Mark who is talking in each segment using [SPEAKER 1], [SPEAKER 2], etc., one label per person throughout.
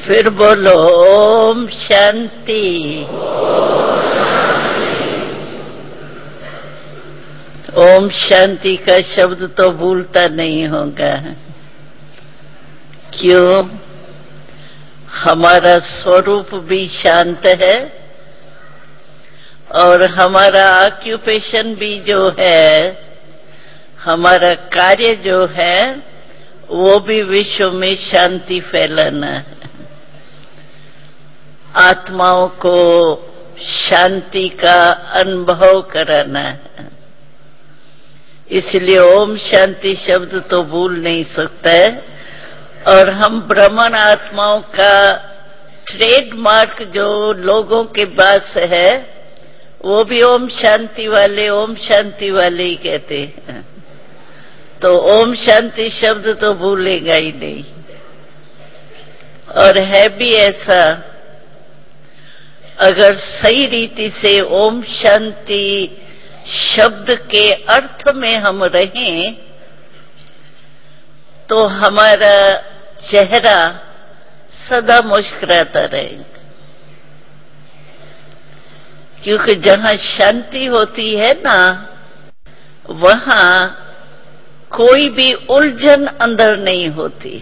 [SPEAKER 1] फिर बोलो ओम शांति। ओम शांति का शब्द तो भूलता नहीं होगा। क्यों? हमारा स्वरूप भी शांत है और हमारा ऑक्यूपेशन भी जो है, हमारा कार्य जो है, वो भी विश्व में शांति फैलाना है, आत्माओं को शांति का अनुभव कराना है। इसलिए ओम शांति शब्द तो भूल नहीं सकता है। और हम ब्राह्मण आत्माओं का ट्रेडमार्क जो लोगों के पास है, वो भी ओम शांति वाले ही कहते हैं। तो ओम शांति शब्द तो भूलेगा ही नहीं। और है भी ऐसा, अगर सही रीति से ओम शांति शब्द के अर्थ में हम रहें तो हमारा चेहरा सदा मुस्कुराता रहेगा। क्योंकि जहां शांति होती है ना, वहां कोई भी उलझन अंदर नहीं होती।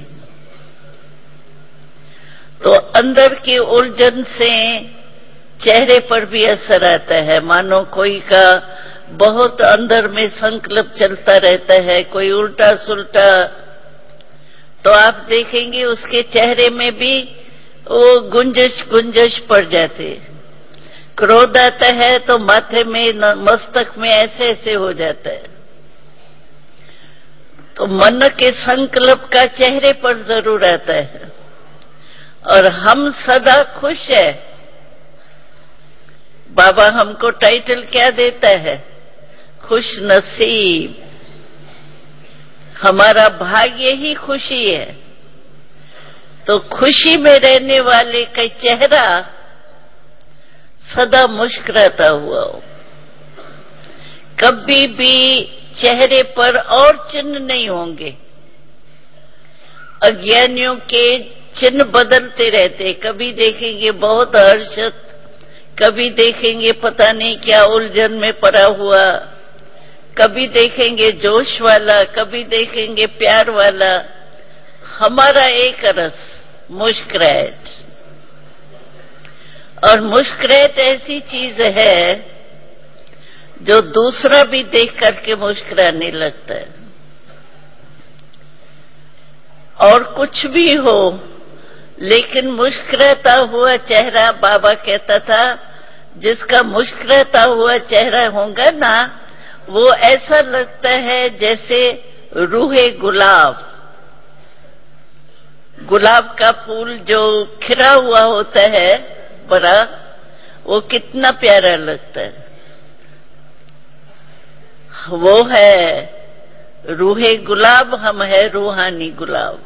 [SPEAKER 1] तो अंदर की उलझन से चेहरे पर भी असर आता है। मानो कोई का बहुत अंदर में संकल्प चलता रहता है, कोई उल्टा सुल्टा, तो आप देखेंगे उसके चेहरे में भी वो गुंजश पड़ जाते। क्रोध आता है तो माथे में, मस्तक में ऐसे ऐसे हो जाता है। तो मन के संकल्प का चेहरे पर जरूर आता है। और हम सदा खुश है। बाबा हमको टाइटल क्या देता है? खुश नसीब। हमारा भाग्य ही खुशी है। तो खुशी में रहने वाले का चेहरा सदा मुस्कुराता हुआ हो। कभी भी चेहरे पर और चिन्ह नहीं होंगे। अज्ञानियों के चिन्ह बदलते रहते। कभी देखेंगे बहुत हर्षित, कभी देखेंगे पता नहीं क्या उलझन में पड़ा हुआ, कभी देखेंगे जोश वाला, कभी देखेंगे प्यार वाला। हमारा एक रस मुस्कुराहट। और मुस्कुराहट ऐसी चीज है जो दूसरा भी देख करके मुस्कुराने लगता है। और कुछ भी हो, लेकिन मुस्कुराता हुआ चेहरा, बाबा कहता था, जिसका मुस्कुराता हुआ चेहरा होगा ना, वो ऐसा लगता है जैसे रूहे गुलाब। गुलाब का फूल जो खिला हुआ होता है बड़ा, वो कितना प्यारा लगता है। वो है रूहे गुलाब, हम है रूहानी गुलाब।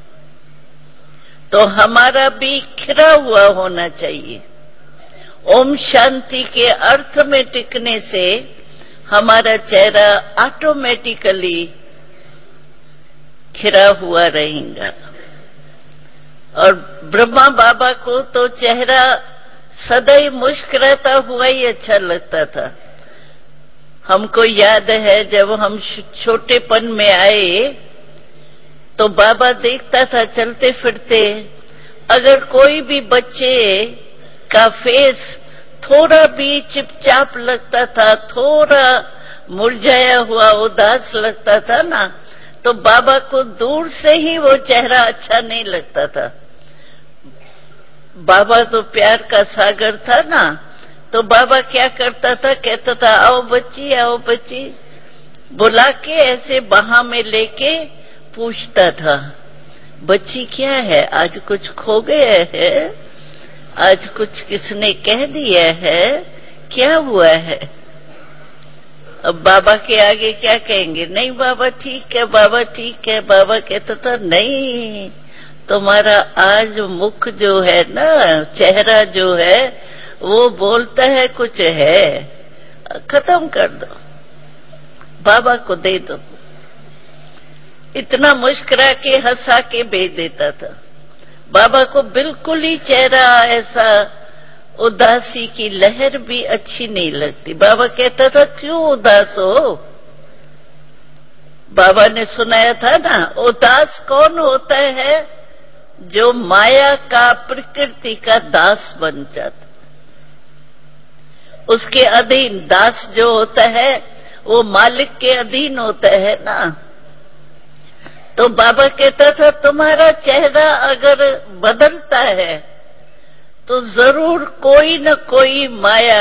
[SPEAKER 1] तो हमारा भी खिला हुआ होना चाहिए। ओम शांति के अर्थ में टिकने से हमारा चेहरा ऑटोमेटिकली खिला हुआ रहेगा। और ब्रह्मा बाबा को तो चेहरा सदैव मुस्कुराता हुआ ही अच्छा लगता था। हमको याद है जब हम छोटेपन में आए तो बाबा देखता था चलते फिरते, अगर कोई भी बच्चे का फेस थोड़ा भी चिपचाप लगता था, थोड़ा मुरझाया हुआ उदास लगता था ना, तो बाबा को दूर से ही वो चेहरा अच्छा नहीं लगता था। बाबा तो प्यार का सागर था ना, तो बाबा क्या करता था, कहता था आओ बच्ची, आओ बच्ची, बुला के ऐसे बाह में लेके पूछता था, बच्ची क्या है, आज कुछ खो गया है, आज कुछ किसने कह दिया है, क्या हुआ है? अब बाबा के आगे क्या कहेंगे? नहीं बाबा ठीक है, बाबा ठीक है। बाबा कहता था नहीं, तुम्हारा आज मुख जो है ना, चेहरा जो है, वो बोलता है कुछ है, खत्म कर दो, बाबा को दे दो। इतना मुस्कुरा के हंसा के भेज देता था। बाबा को बिल्कुल ही चेहरा ऐसा उदासी की लहर भी अच्छी नहीं लगती। बाबा कहता था क्यों उदास हो? बाबा ने सुनाया था ना, उदास कौन होता है? जो माया का, प्रकृति का दास बन जाता, उसके अधीन। दास जो होता है वो मालिक के अधीन होता है ना। तो बाबा कहता था तुम्हारा चेहरा अगर बदलता है तो जरूर कोई न कोई माया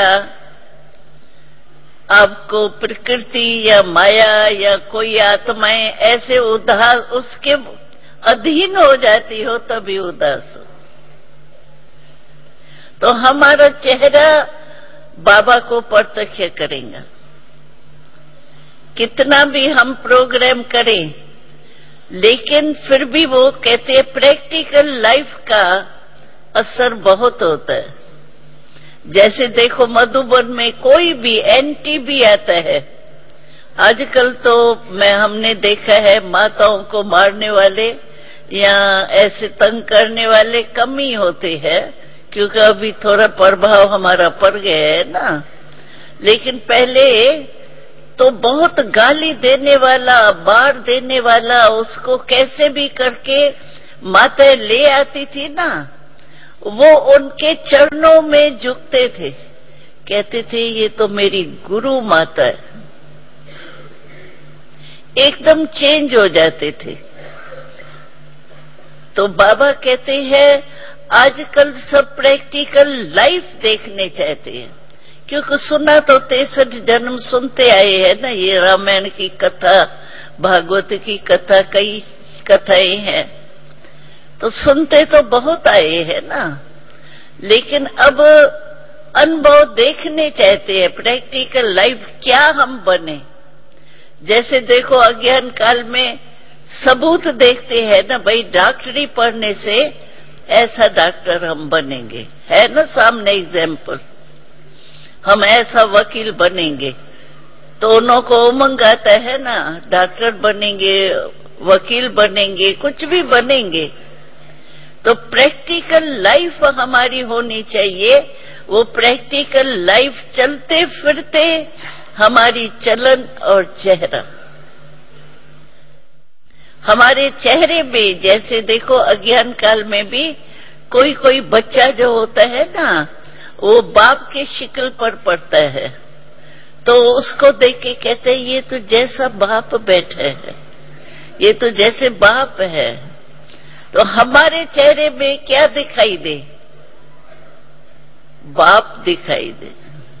[SPEAKER 1] आपको, प्रकृति या माया या कोई आत्माएं ऐसे उदास उसके अधीन हो जाती हो तभी उदास हो। तो हमारा चेहरा बाबा को प्रत्यक्ष करेगा। कितना भी हम प्रोग्राम करें, लेकिन फिर भी वो कहते हैं प्रैक्टिकल लाइफ का असर बहुत होता है। जैसे देखो मधुबन में कोई भी एंटी भी आता है। आजकल तो हमने देखा है माताओं को मारने वाले या ऐसे तंग करने वाले कम ही होते हैं, क्योंकि अभी थोड़ा प्रभाव हमारा पड़ गया है ना। लेकिन पहले तो बहुत गाली देने वाला, बार देने वाला, उसको कैसे भी करके माताएं ले आती थी ना, वो उनके चरणों में झुकते थे, कहते थे ये तो मेरी गुरु माता है, एकदम चेंज हो जाते थे। तो बाबा कहते हैं आजकल सब प्रैक्टिकल लाइफ देखने चाहते हैं, क्योंकि सुना तो 63 जन्म सुनते आए हैं ना। ये रामायण की कथा, भागवत की कथा, कई कथाएं हैं, तो सुनते तो बहुत आए हैं ना। लेकिन अब अनुभव देखने चाहते हैं, प्रैक्टिकल लाइफ क्या हम बने। जैसे देखो अज्ञान काल में सबूत देखते हैं ना, भाई डॉक्टरी पढ़ने से ऐसा डॉक्टर हम बनेंगे, है ना सामने एग्जाम्पल, हम ऐसा वकील बनेंगे। तो उन्हों को उमंग आता है ना, डॉक्टर बनेंगे, वकील बनेंगे, कुछ भी बनेंगे। तो प्रैक्टिकल लाइफ हमारी होनी चाहिए। वो प्रैक्टिकल लाइफ चलते फिरते हमारी चलन और चेहरा, हमारे चेहरे में, जैसे देखो अज्ञान काल में भी कोई कोई बच्चा जो होता है ना, वो बाप के शिकल पर पड़ता है, तो उसको देख के कहते हैं ये तो जैसा बाप बैठा है, ये तो जैसे बाप है। तो हमारे चेहरे में क्या दिखाई दे? बाप दिखाई दे।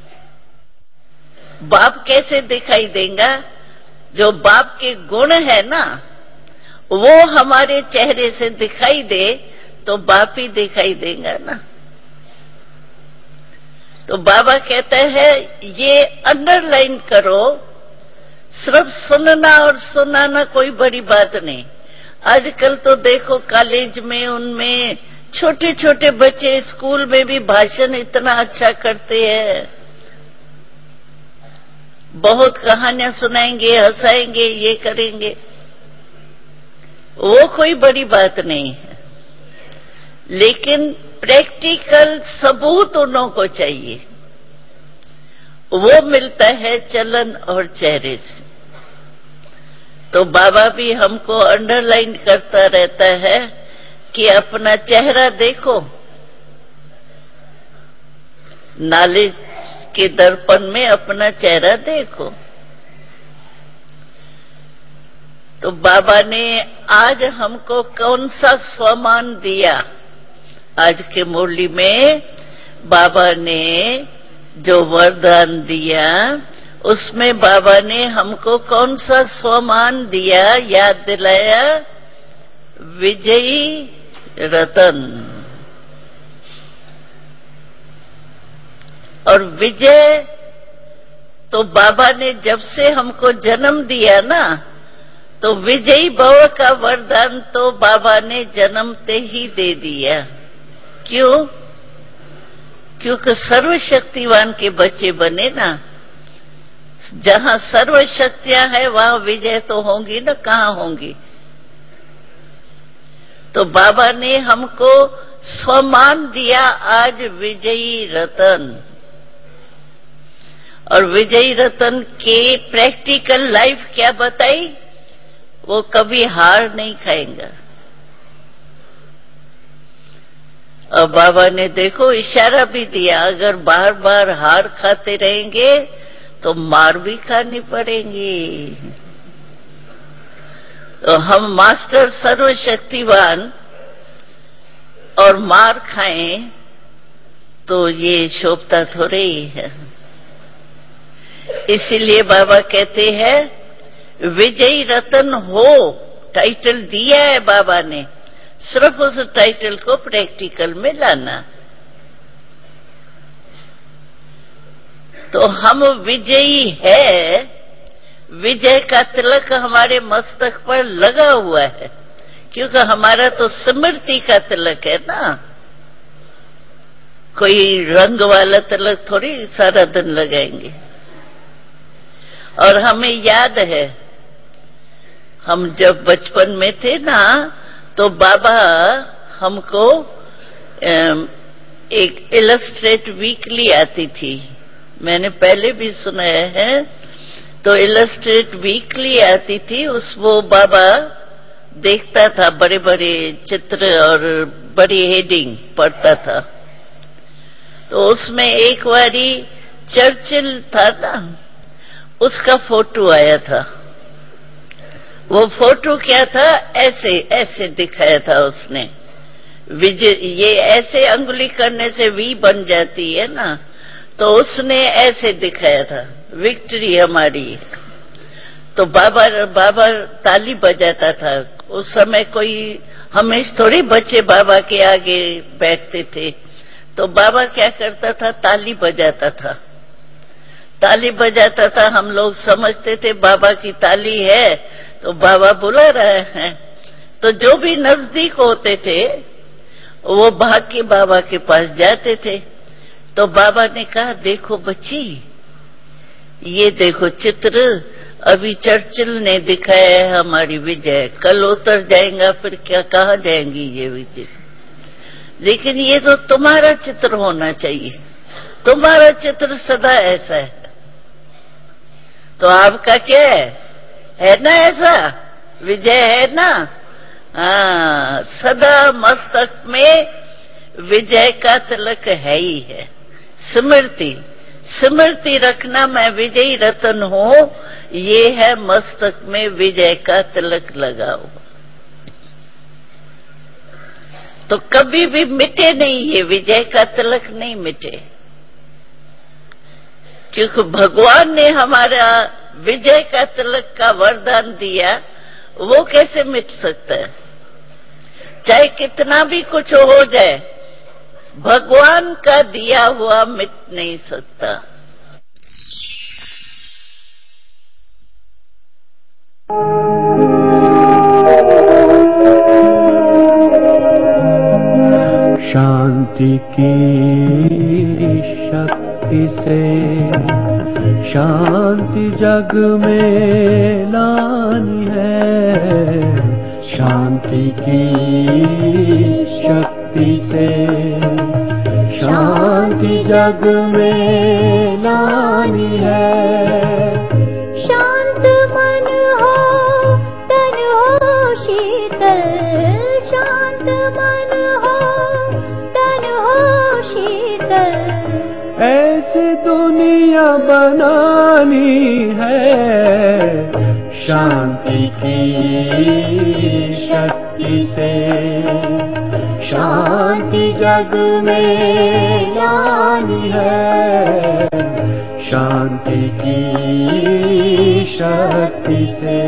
[SPEAKER 1] बाप कैसे दिखाई देगा? जो बाप के गुण है ना, वो हमारे चेहरे से दिखाई दे तो बाप ही दिखाई देगा ना। तो बाबा कहता है ये अंडरलाइन करो, सिर्फ सुनना और सुनाना कोई बड़ी बात नहीं। आजकल तो देखो कॉलेज में, उनमें छोटे छोटे बच्चे स्कूल में भी भाषण इतना अच्छा करते हैं, बहुत कहानियां सुनाएंगे, हंसाएंगे, ये करेंगे, वो कोई बड़ी बात नहीं है। लेकिन प्रैक्टिकल सबूत उन्हों को चाहिए, वो मिलता है चलन और चेहरे से। तो बाबा भी हमको अंडरलाइन करता रहता है कि अपना चेहरा देखो, नॉलेज के दर्पण में अपना चेहरा देखो। तो बाबा ने आज हमको कौन सा स्वमान दिया? आज के मुरली में बाबा ने जो वरदान दिया, उसमें बाबा ने हमको कौन सा स्वमान दिया, याद दिलाया? विजयी रतन। और विजय तो बाबा ने जब से हमको जन्म दिया ना, तो विजयी भव का वरदान तो बाबा ने जन्मते ही दे दिया। क्यों? क्योंकि सर्वशक्तिवान के बच्चे बने ना। जहां सर्वशक्तियां है वहां विजय तो होंगी ना, कहां होंगी? तो बाबा ने हमको सम्मान दिया आज विजयी रतन। और विजयी रतन के प्रैक्टिकल लाइफ क्या बताई? वो कभी हार नहीं खाएगा। और बाबा ने देखो इशारा भी दिया, अगर बार बार हार खाते रहेंगे तो मार भी खानी पड़ेगी। तो हम मास्टर सर्वशक्तिवान और मार खाएं तो ये शोभता थोड़े ही है। इसीलिए बाबा कहते हैं विजयी रतन हो, टाइटल दिया है बाबा ने, सिर्फ उस टाइटल को प्रैक्टिकल में लाना। तो हम विजयी है, विजय का तिलक हमारे मस्तक पर लगा हुआ है, क्योंकि हमारा तो स्मृति का तिलक है ना। कोई रंग वाला तिलक थोड़ी सारा दिन लगाएंगे। और हमें याद है, हम जब बचपन में थे ना, तो बाबा हमको एक इलस्ट्रेट वीकली आती थी, मैंने पहले भी सुनाया है। तो इलस्ट्रेट वीकली आती थी, उस वो बाबा देखता था, बड़े बड़े चित्र और बड़ी हेडिंग पढ़ता था। तो उसमें एक बारी चर्चिल था ना, उसका फोटो आया था। वो फोटो क्या था, ऐसे ऐसे दिखाया था उसने, विजय, ये ऐसे अंगुली करने से वी बन जाती है ना, तो उसने ऐसे दिखाया था, विक्ट्री हमारी। तो बाबा ताली बजाता था। उस समय कोई हमेशा थोड़ी बच्चे बाबा के आगे बैठते थे, तो बाबा क्या करता था, ताली बजाता था। ताली बजाता था, हम लोग समझते थे बाबा की ताली है तो बाबा बुला रहे हैं। तो जो भी नजदीक होते थे वो भाग के बाबा के पास जाते थे। तो बाबा ने कहा, देखो बच्ची, ये देखो चित्र अभी चर्चिल ने दिखाया है हमारी विजय, कल उतर जाएगा फिर क्या, कहा जाएंगी ये विजय, लेकिन ये तो तुम्हारा चित्र होना चाहिए, तुम्हारा चित्र सदा ऐसा है। तो आपका क्या है ना ऐसा, विजय है ना? हाँ, सदा मस्तक में विजय का तिलक है ही है। स्मृति रखना, मैं विजयी रतन हूं, ये है मस्तक में विजय का तिलक लगा हुआ। तो कभी भी मिटे नहीं, ये विजय का तिलक नहीं मिटे, क्योंकि भगवान ने हमारा विजय का तिलक का वरदान दिया, वो कैसे मिट सकता है? चाहे कितना भी कुछ हो जाए, भगवान का दिया हुआ मिट नहीं सकता।
[SPEAKER 2] शांति की शक्ति से शांति जग में लानी है, शांति की शक्ति से शांति जग में लानी है।
[SPEAKER 3] शांत मन हो तन हो शीतल, शांत मन हो तन हो शीतल,
[SPEAKER 2] ऐसी दुनिया बनानी है, शांति की शक्ति से शांति जग में लानी है, शांति की शक्ति से।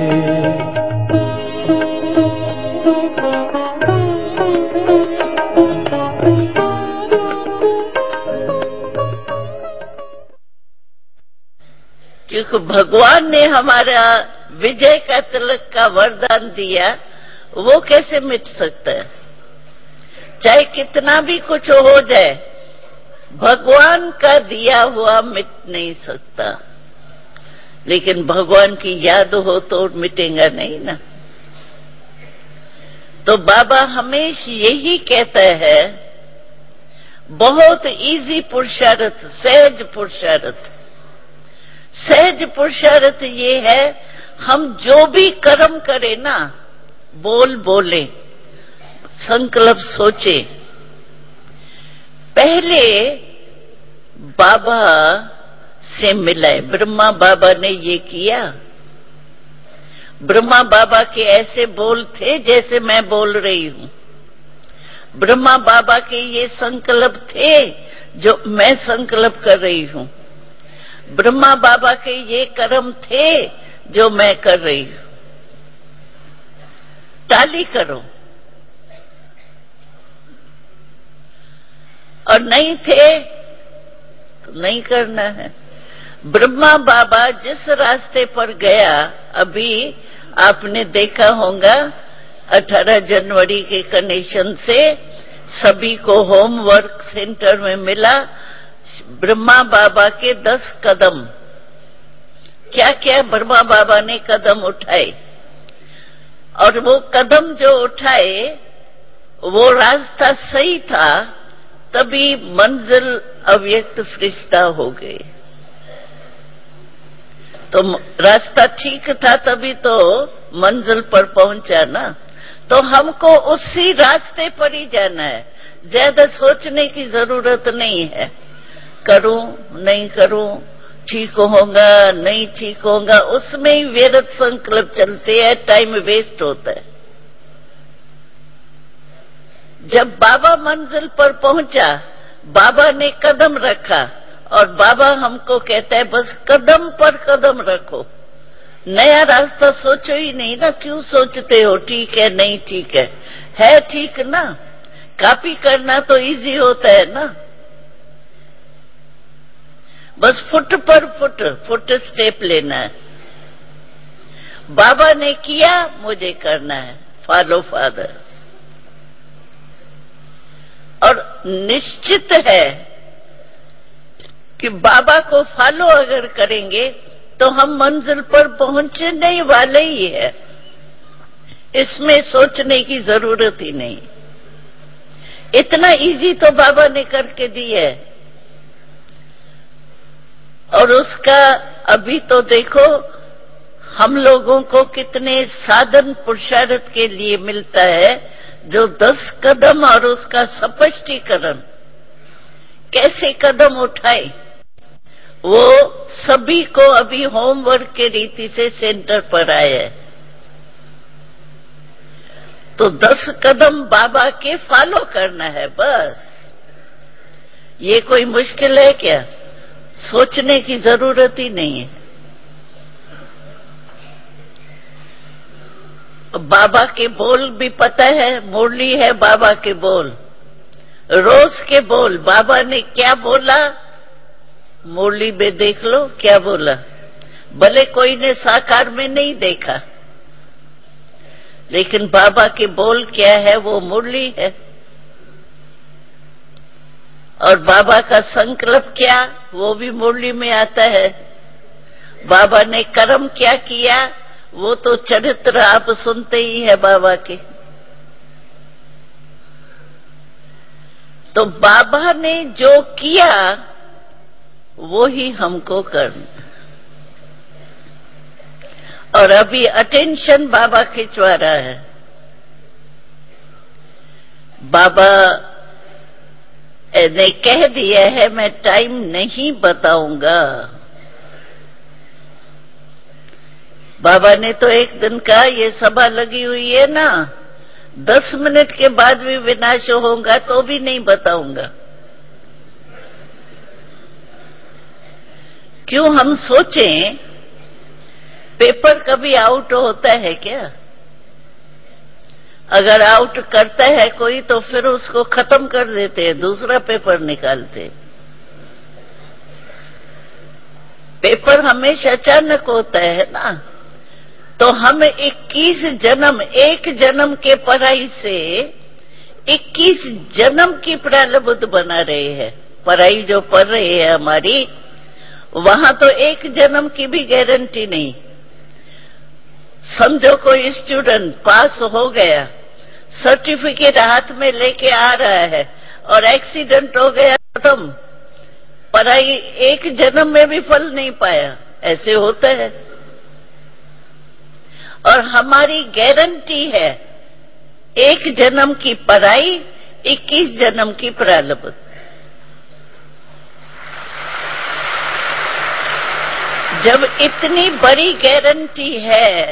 [SPEAKER 1] क्योंकि भगवान ने हमारा विजय का तिलक का वरदान दिया, वो कैसे मिट सकता है? चाहे कितना भी कुछ हो जाए, भगवान का दिया हुआ मिट नहीं सकता। लेकिन भगवान की याद हो तो मिटेगा नहीं ना। तो बाबा हमेशा यही कहता है, बहुत इजी पुरुषार्थ, सहज पुरुषार्थ। सहज पुरुषार्थ ये है, हम जो भी कर्म करें ना, बोले, संकल्प सोचे, पहले बाबा से मिलाए। ब्रह्मा बाबा ने ये किया। ब्रह्मा बाबा के ऐसे बोल थे जैसे मैं बोल रही हूं। ब्रह्मा बाबा के ये संकल्प थे जो मैं संकल्प कर रही हूं। ब्रह्मा बाबा के ये कर्म थे जो मैं कर रही हूं। ताली करो। और नहीं थे तो नहीं करना है। ब्रह्मा बाबा जिस रास्ते पर गया, अभी आपने देखा होगा 18 जनवरी के कनेक्शन से सभी को होमवर्क सेंटर में मिला ब्रह्मा बाबा के 10 कदम। क्या क्या ब्रह्मा बाबा ने कदम उठाए, और वो कदम जो उठाए वो रास्ता सही था, तभी मंजिल अव्यक्त फरिश्ता हो गए। तो रास्ता ठीक था तभी तो मंजिल पर पहुंचा ना। तो हमको उसी रास्ते पर ही जाना है, ज्यादा सोचने की जरूरत नहीं है। करूं नहीं करूं, ठीक होगा नहीं ठीक होगा, उसमें ही व्यर्थ संकल्प चलते हैं, टाइम वेस्ट होता है। जब बाबा मंजिल पर पहुंचा, बाबा ने कदम रखा, और बाबा हमको कहता है बस कदम पर कदम रखो, नया रास्ता सोचो ही नहीं ना। क्यों सोचते हो ठीक है नहीं ठीक है ठीक ना। कॉपी करना तो इजी होता है ना, बस फुट पर फुट स्टेप लेना है। बाबा ने किया, मुझे करना है, फॉलो फादर। और निश्चित है कि बाबा को फॉलो अगर करेंगे तो हम मंजिल पर पहुंचने ही वाले ही है। इसमें सोचने की जरूरत ही नहीं। इतना इजी तो बाबा ने करके दी है। और उसका अभी तो देखो हम लोगों को कितने साधन पुरुषार्थ के लिए मिलता है, जो 10 कदम और उसका स्पष्टीकरण कैसे कदम उठाए, वो सभी को अभी होमवर्क के रीति से सेंटर पर आए है। तो 10 कदम बाबा के फॉलो करना है बस। ये कोई मुश्किल है क्या? सोचने की जरूरत ही नहीं है। बाबा के बोल भी पता है, मुरली है बाबा के बोल, रोज के बोल। बाबा ने क्या बोला मुरली में देख लो क्या बोला। भले कोई ने साकार में नहीं देखा, लेकिन बाबा के बोल क्या है वो मुरली है। और बाबा का संकल्प क्या, वो भी मुरली में आता है। बाबा ने कर्म क्या किया, वो तो चरित्र आप सुनते ही है बाबा के। तो बाबा ने जो किया वो ही हमको करना। और अभी अटेंशन बाबा खिंचवा रहा है। बाबा ने कह दिया है मैं टाइम नहीं बताऊंगा। बाबा ने तो एक दिन का ये सभा लगी हुई है ना, 10 मिनट के बाद भी विनाश होगा तो भी नहीं बताऊंगा। क्यों हम सोचें पेपर कभी आउट होता है क्या? अगर आउट करता है कोई तो फिर उसको खत्म कर देते हैं, दूसरा पेपर निकालते। पेपर हमेशा अचानक होता है ना। तो हम 21 जन्म, एक जन्म के पढ़ाई से 21 जन्म की प्रारब्ध बना रहे हैं। पढ़ाई जो पढ़ रहे हैं हमारी, वहां तो एक जन्म की भी गारंटी नहीं। समझो कोई स्टूडेंट पास हो गया, सर्टिफिकेट हाथ में लेके आ रहा है और एक्सीडेंट हो गया, खत्म, पढ़ाई एक जन्म में भी फल नहीं पाया, ऐसे होता है। और हमारी गारंटी है एक जन्म की पढ़ाई, 21 जन्म की प्रारब्ध। जब इतनी बड़ी गारंटी है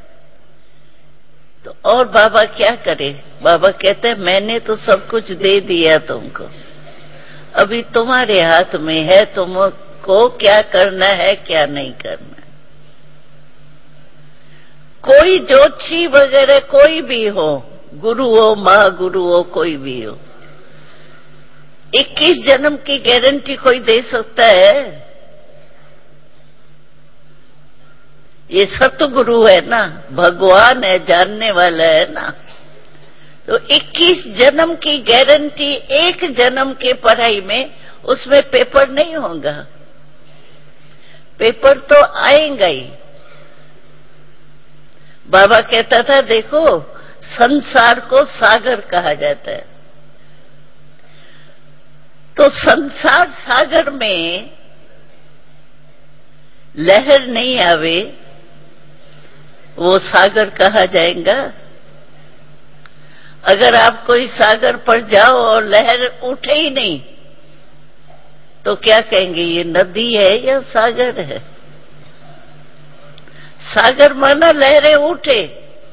[SPEAKER 1] तो और बाबा क्या करे? बाबा कहते हैं मैंने तो सब कुछ दे दिया तुमको, अभी तुम्हारे हाथ में है तुमको क्या करना है क्या नहीं करना है। कोई ज्योतिषी वगैरह कोई भी हो, गुरु हो, महागुरु हो, कोई भी हो, 21 जन्म की गारंटी कोई दे सकता है? ये सतगुरु है ना, भगवान है, जानने वाला है ना। तो 21 जन्म की गारंटी एक जन्म के पढ़ाई में, उसमें पेपर नहीं होगा, पेपर तो आएगा ही। बाबा कहता था देखो संसार को सागर कहा जाता है, तो संसार सागर में लहर नहीं आवे वो सागर कहा जाएगा। अगर आप कोई सागर पर जाओ और लहर उठे ही नहीं तो क्या कहेंगे, ये नदी है या सागर है? सागर माना लहरें उठे।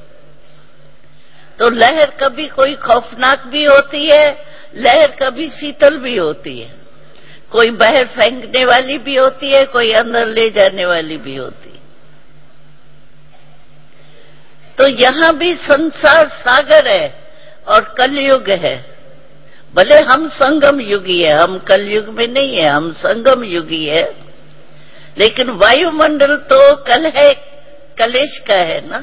[SPEAKER 1] तो लहर कभी कोई खौफनाक भी होती है, लहर कभी शीतल भी होती है, कोई बाहर फेंकने वाली भी होती है, कोई अंदर ले जाने वाली भी होती है। तो यहां भी संसार सागर है और कलयुग है। भले हम संगम युगी है, हम कलयुग में नहीं है, हम संगम युगी है, लेकिन वायुमंडल तो कलेश का है ना।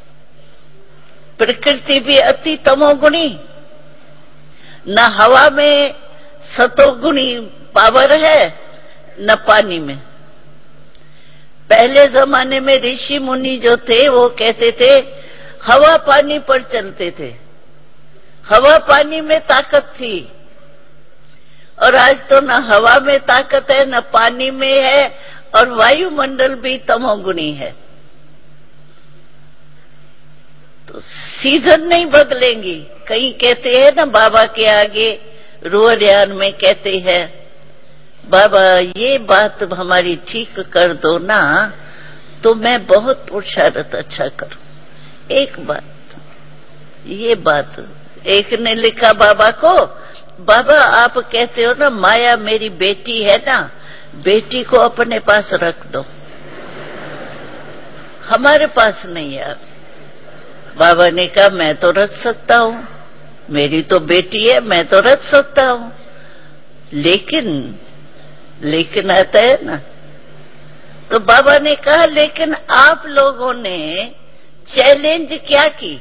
[SPEAKER 1] प्रकृति भी अति तमोगुणी, न हवा में सतोगुणी पावर है न पानी में। पहले जमाने में ऋषि मुनि जो थे वो कहते थे हवा पानी पर चलते थे, हवा पानी में ताकत थी। और आज तो न हवा में ताकत है न पानी में है, और वायुमंडल भी तमोगुणी है। तो सीजन नहीं बदलेंगी। कहीं कहते हैं ना बाबा के आगे रुअरियान में कहते हैं, बाबा ये बात हमारी ठीक कर दो ना तो मैं बहुत पुरुषार्थ अच्छा करूं। एक बात, ये बात एक ने लिखा बाबा को, बाबा आप कहते हो ना माया मेरी बेटी है ना, बेटी को अपने पास रख दो, हमारे पास नहीं है। बाबा ने कहा मैं तो रख सकता हूं, मेरी तो बेटी है, मैं तो रख सकता हूं, लेकिन आता है ना। तो बाबा ने कहा लेकिन आप लोगों ने चैलेंज क्या की,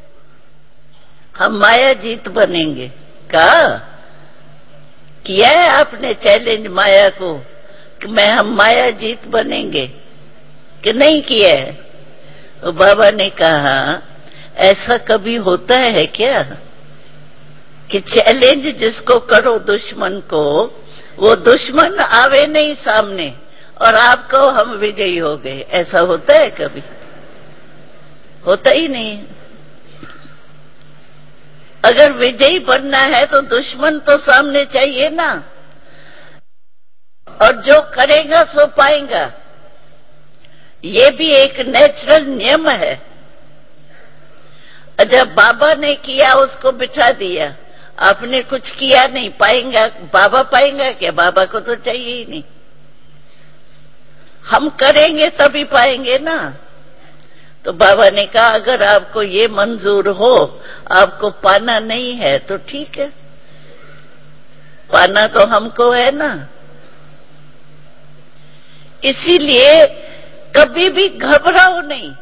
[SPEAKER 1] हम माया जीत बनेंगे। कहा किया है आपने चैलेंज माया को कि हम माया जीत बनेंगे कि नहीं किया है? तो बाबा ने कहा ऐसा कभी होता है क्या कि चैलेंज जिसको करो दुश्मन को, वो दुश्मन आवे नहीं सामने और आपको हम विजयी हो गए? ऐसा होता है कभी? होता ही नहीं। अगर विजयी बनना है तो दुश्मन तो सामने चाहिए ना, और जो करेगा सो पाएगा। ये भी एक नेचुरल नियम है। जब बाबा ने किया उसको बिठा दिया, आपने कुछ किया नहीं, पाएगा बाबा? पाएगा क्या? बाबा को तो चाहिए ही नहीं। हम करेंगे तभी पाएंगे ना। तो बाबा ने कहा अगर आपको ये मंजूर हो, आपको पाना नहीं है तो ठीक है, पाना तो हमको है ना। इसीलिए कभी भी घबराओ नहीं।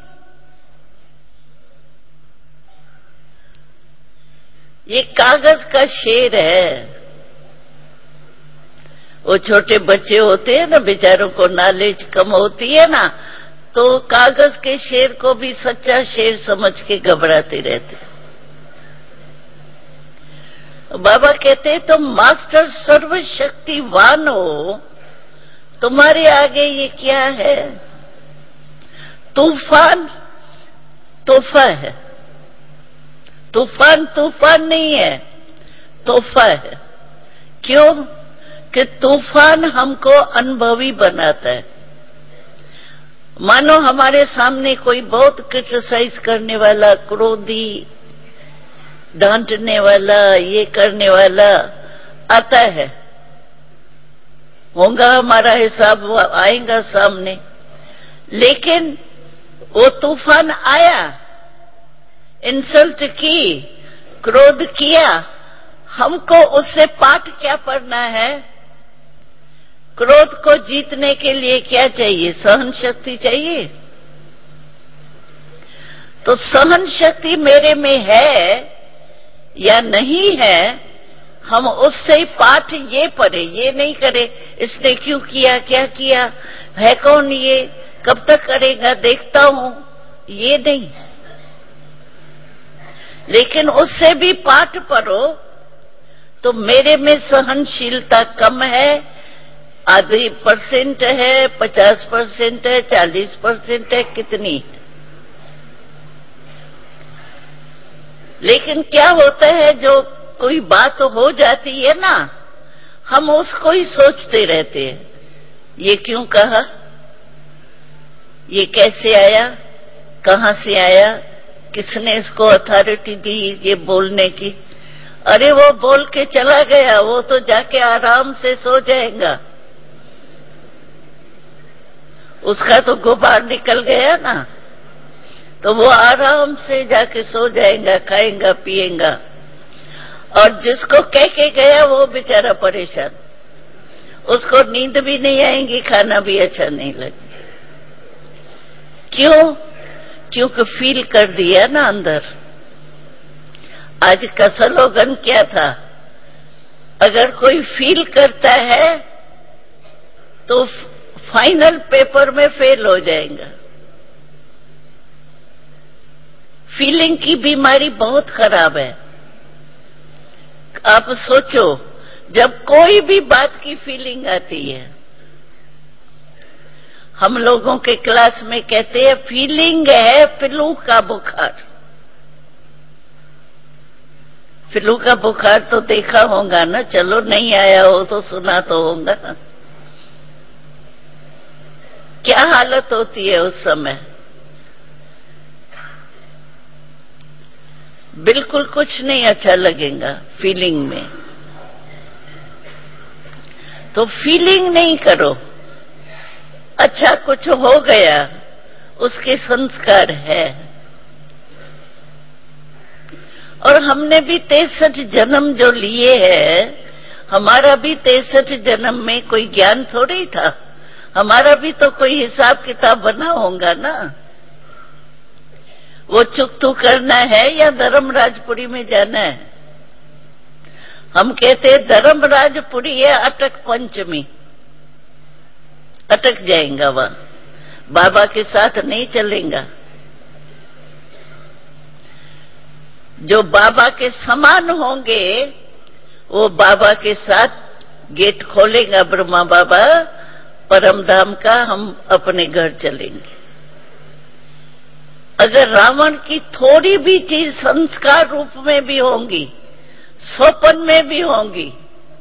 [SPEAKER 1] ये कागज का शेर है। वो छोटे बच्चे होते हैं ना, बेचारों को नॉलेज कम होती है ना, तो कागज के शेर को भी सच्चा शेर समझ के घबराते रहते। बाबा कहते तुम मास्टर सर्वशक्तिवान हो, तुम्हारे आगे ये क्या है? तूफान तोहफा है। तूफान तूफान नहीं है, तोहफा है। क्यों? कि तूफान हमको अनुभवी बनाता है। मानो हमारे सामने कोई बहुत क्रिटिसाइज करने वाला, क्रोधी, डांटने वाला, ये करने वाला आता है, होगा हमारा हिसाब आएगा सामने। लेकिन वो तूफान आया, इंसल्ट की, क्रोध किया, हमको उससे पाठ क्या पढ़ना है? क्रोध को जीतने के लिए क्या चाहिए? सहन शक्ति चाहिए। तो सहन शक्ति मेरे में है या नहीं है, हम उससे ही पाठ ये पढ़े, ये नहीं करे इसने क्यों किया, क्या किया, है कौन ये, कब तक करेगा, देखता हूं, ये नहीं। लेकिन उससे भी पाठ पढ़ो तो मेरे में सहनशीलता कम है, आधी % है, 50% है, 40% है, कितनी? लेकिन क्या होता है, जो कोई बात हो जाती है ना, हम उसको ही सोचते रहते हैं, ये क्यों कहा, ये कैसे आया, कहां से आया, किसने इसको अथॉरिटी दी ये बोलने की? अरे वो बोल के चला गया, वो तो जाके आराम से सो जाएगा, उसका तो गुबार निकल गया ना, तो वो आराम से जाके सो जाएगा, खाएगा पिएगा। और जिसको कह के गया वो बेचारा परेशान, उसको नींद भी नहीं आएगी, खाना भी अच्छा नहीं लगेगा। क्यों? क्योंकि फील कर दिया ना अंदर। आज का स्लोगन क्या था? अगर कोई फील करता है तो फाइनल पेपर में फेल हो जाएगा। फीलिंग की बीमारी बहुत खराब है। आप सोचो, जब कोई भी बात की फीलिंग आती है, हम लोगों के क्लास में कहते हैं फीलिंग है फ्लू का बुखार। फ्लू का बुखार तो देखा होगा ना, चलो नहीं आया हो तो सुना तो होगा। क्या हालत होती है उस समय? बिल्कुल कुछ नहीं अच्छा लगेगा फीलिंग में। तो फीलिंग नहीं करो। अच्छा कुछ हो गया, उसके संस्कार है। और हमने भी 63 जन्म जो लिए हैं, हमारा भी 63 जन्म में कोई ज्ञान थोड़ी था, हमारा भी तो कोई हिसाब किताब बना होगा ना। वो चुकतू करना है या धर्मराजपुरी में जाना है? हम कहते धर्मराजपुरी है अटक पंचमी, अटक जाएगा वहां, बाबा के साथ नहीं चलेगा। जो बाबा के समान होंगे वो बाबा के साथ गेट खोलेगा ब्रह्मा बाबा, परम धाम का, हम अपने घर चलेंगे। अगर रावण की थोड़ी भी चीज संस्कार रूप में भी होंगी, सोपन में भी होंगी,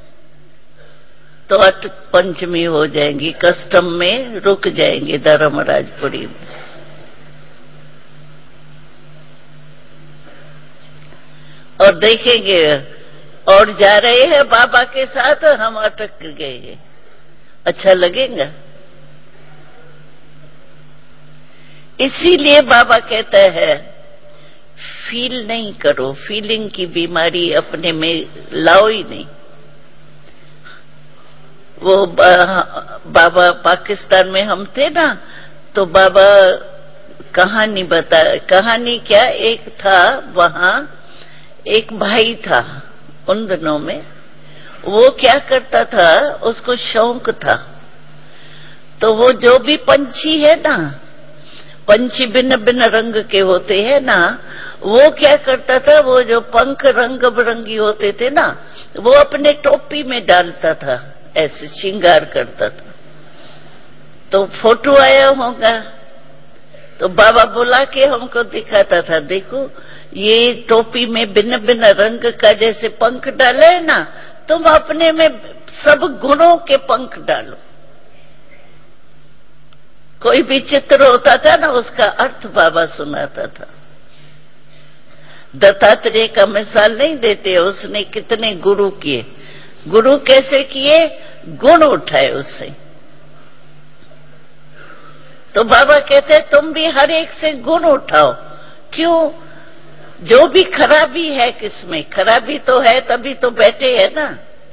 [SPEAKER 1] तो अटक पंचमी हो जाएंगी, कस्टम में रुक जाएंगे धर्मराजपुरी में। और देखेंगे और जा रहे हैं बाबा के साथ, हम अटक गए, अच्छा लगेगा? इसीलिए बाबा कहता है फील नहीं करो, फीलिंग की बीमारी अपने में लाओ ही नहीं। वो बाबा पाकिस्तान में हम थे ना, तो बाबा कहानी कहानी क्या, एक था वहां एक भाई था उन दिनों में, वो क्या करता था, उसको शौक था, तो वो जो भी पंछी है ना, पंछी भिन्न भिन्न रंग के होते हैं ना, वो क्या करता था, वो जो पंख रंग बिरंगी होते थे ना, वो अपने टोपी में डालता था, ऐसे श्रृंगार करता था। तो फोटो आया होगा, तो बाबा बुला के हमको दिखाता था, देखो ये टोपी में भिन्न भिन्न रंग का जैसे पंख डाले है ना, तुम अपने में सब गुणों के पंख डालो। कोई भी चित्र होता था ना, उसका अर्थ बाबा सुनाता था। दत्तात्रेय का मिसाल नहीं देते, उसने कितने गुरु किए, गुरु कैसे किए, गुण उठाए उससे। तो बाबा कहते हैं तुम भी हर एक से गुण उठाओ। क्यों? जो भी खराबी है, किसमें खराबी तो है, तभी तो बैठे है ना।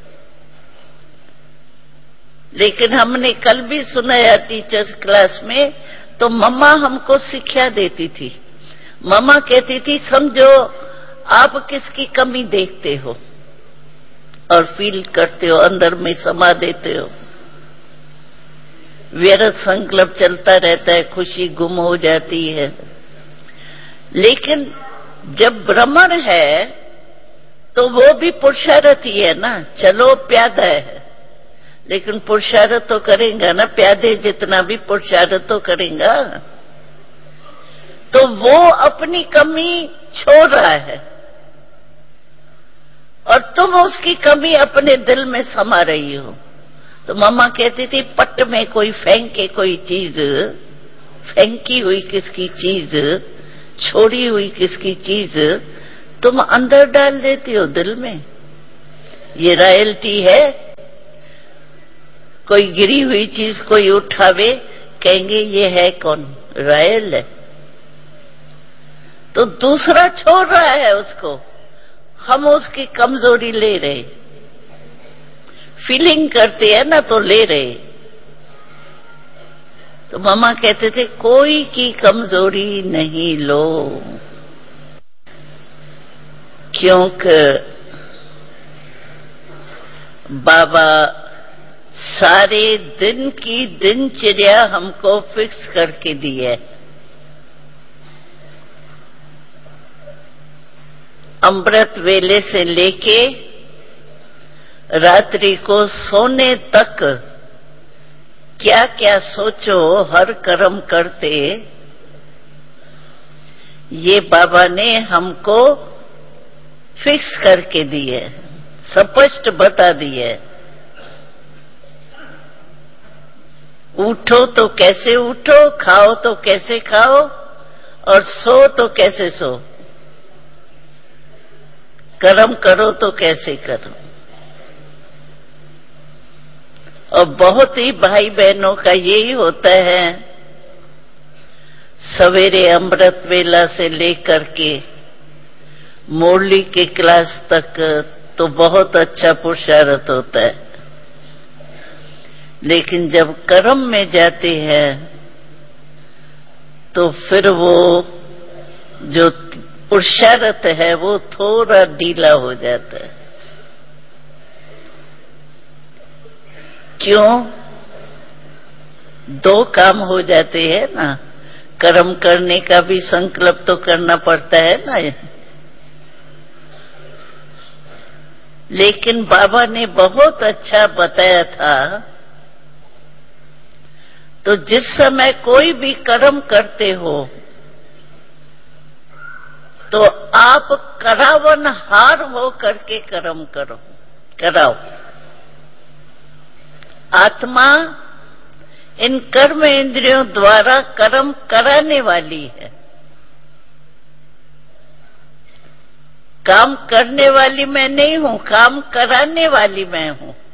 [SPEAKER 1] लेकिन हमने कल भी सुनाया टीचर्स क्लास में, तो मम्मा हमको शिक्षा देती थी। मम्मा कहती थी, समझो आप किसकी कमी देखते हो और फील करते हो, अंदर में समा देते हो। व्यर्थ संकल्प चलता रहता है, खुशी गुम हो जाती है। लेकिन जब भ्रमण है तो वो भी पुरुषार्थ ही है ना। चलो प्यादा है, लेकिन पुरुषार्थ तो करेगा ना, प्यादे जितना भी पुरुषार्थ तो करेगा। तो वो अपनी कमी छोड़ रहा है और तुम उसकी कमी अपने दिल में समा रही हो। तो मम्मा कहती थी, पट में कोई फेंके कोई चीज, फेंकी हुई किसकी चीज, छोड़ी हुई किसकी चीज, तुम अंदर डाल देती हो दिल में। ये रॉयल्टी है। कोई गिरी हुई चीज कोई उठावे, कहेंगे ये है कौन, रॉयल है। तो दूसरा छोड़ रहा है उसको, हम उसकी कमजोरी ले रहे, फीलिंग करते हैं ना तो ले रहे। तो मामा कहते थे कोई की कमजोरी नहीं लो, क्योंकि बाबा सारे दिन की दिनचर्या हमको फिक्स करके दी है। अमृत वेले से लेके रात्रि को सोने तक क्या क्या सोचो, हर कर्म करते, ये बाबा ने हमको फिक्स करके दी है, स्पष्ट बता दी है। उठो तो कैसे उठो, खाओ तो कैसे खाओ, और सो तो कैसे सो, कर्म करो तो कैसे करो। और बहुत ही भाई बहनों का यही होता है, सवेरे अमृत वेला से लेकर के मुरली के क्लास तक तो बहुत अच्छा पुरुषार्थ होता है, लेकिन जब कर्म में जाते हैं तो फिर वो जो पुरुषार्थ है वो थोड़ा ढीला हो जाता है। क्यों? दो काम हो जाते हैं ना, कर्म करने का भी संकल्प तो करना पड़ता है ना। लेकिन बाबा ने बहुत अच्छा बताया था, तो जिस समय कोई भी कर्म करते हो तो आप करावन हार हो करके कर्म करो, कराओ। आत्मा इन कर्म इंद्रियों द्वारा कर्म कराने वाली है, काम करने वाली मैं नहीं हूं, काम कराने वाली मैं हूं।